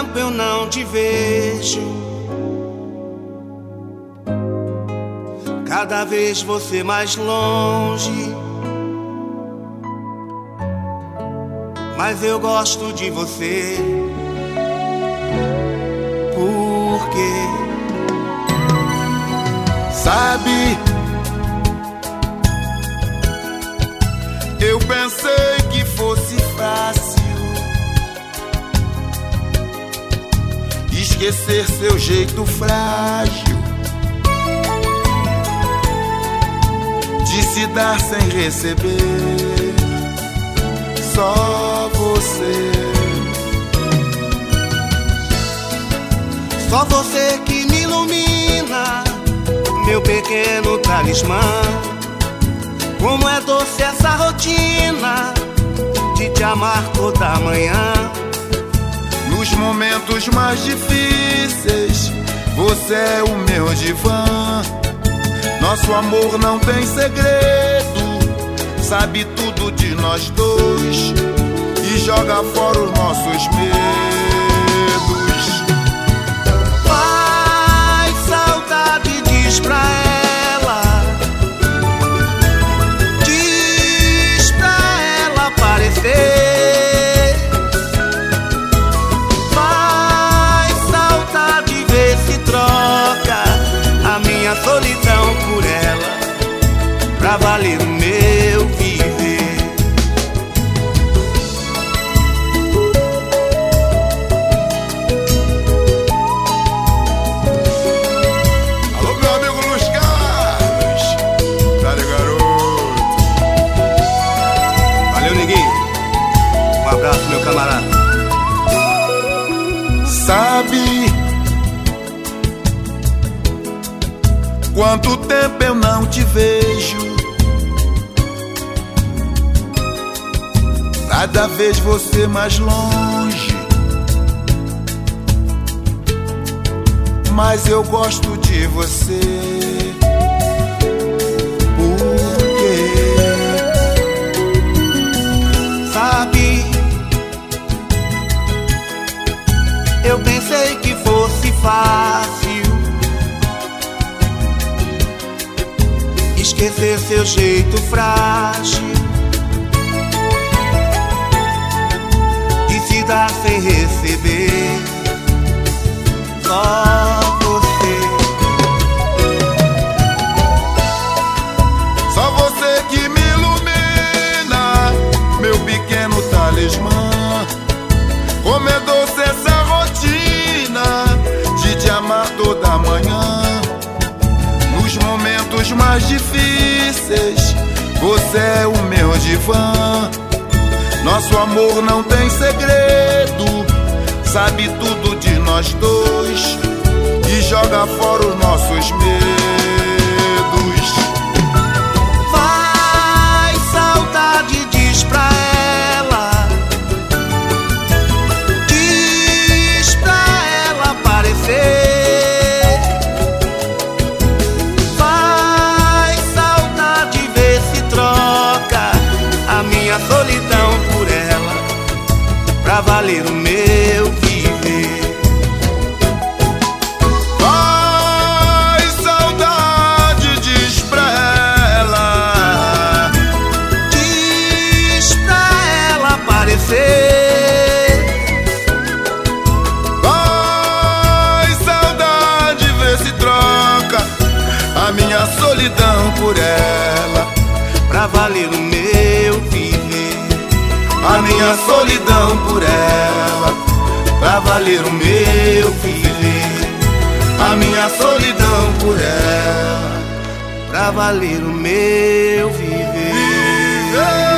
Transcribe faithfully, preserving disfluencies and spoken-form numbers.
tempo eu não te vejo. Cada vez você mais longe, mas eu gosto de você. Por quê? Sabe, eu pensei que fosse fácil esquecer seu jeito frágil de se dar sem receber. Só você, só você que me ilumina, meu pequeno talismã. Como é doce essa rotina de te amar toda manhã. Nos momentos mais difíceis, você é o meu divã. Nosso amor não tem segredo, sabe tudo de nós dois e joga fora os nossos medos. Faz saudade, diz pra ela, diz pra ela aparecer. Faz saudade, vê se troca a minha solidão por ela, pra valer o meu viver. Alô, meu amigo Luiz Carlos, dale garoto. Valeu, neguinho. Um abraço, meu camarada. Sabe quanto tempo eu não te vejo? Cada vez você mais longe, mas eu gosto de você. Por quê? Sabe, eu pensei que fosse fácil esquecer seu jeito frágil de se dar sem receber. Só você, Só você que me ilumina, meu pequeno talismã. Como é doce essa rotina de te amar toda manhã. Nos momentos mais difíceis, você é o meu divã. Nosso amor não tem segredo, sabe tudo de nós dois e joga fora os nossos medos. faz saudade, diz pra ela, diz pra ela aparecer. Faz saudade, vê se troca a minha solidão por ela, pra valer o meu viver. Faz saudade, diz pra ela, Diz pra ela aparecer. faz saudade, vê se troca a minha solidão por ela, Pra valer o meu viver. a minha solidão por ela, Pra valer o meu viver. a minha solidão por ela. Pra valer o meu viver. Viver.